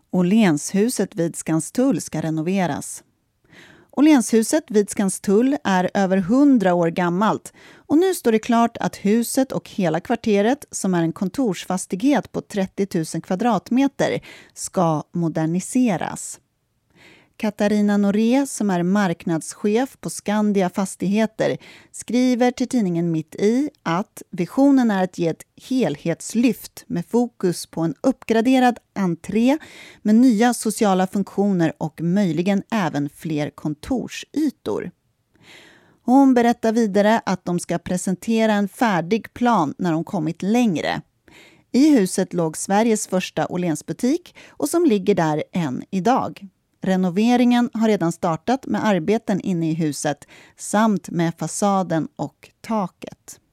Åhlénshuset vid Skanstull ska renoveras. Åhlénshuset vid Skanstull är över 100 år gammalt och nu står det klart att huset och hela kvarteret, som är en kontorsfastighet på 30 000 kvadratmeter, ska moderniseras. Katarina Noré, som är marknadschef på Skandia Fastigheter, skriver till tidningen Mitt i att visionen är att ge ett helhetslyft med fokus på en uppgraderad entré med nya sociala funktioner och möjligen även fler kontorsytor. Hon berättar vidare att de ska presentera en färdig plan när de kommit längre. I huset låg Sveriges första Åhlénsbutik och som ligger där än idag. Renoveringen har redan startat med arbeten inne i huset samt med fasaden och taket.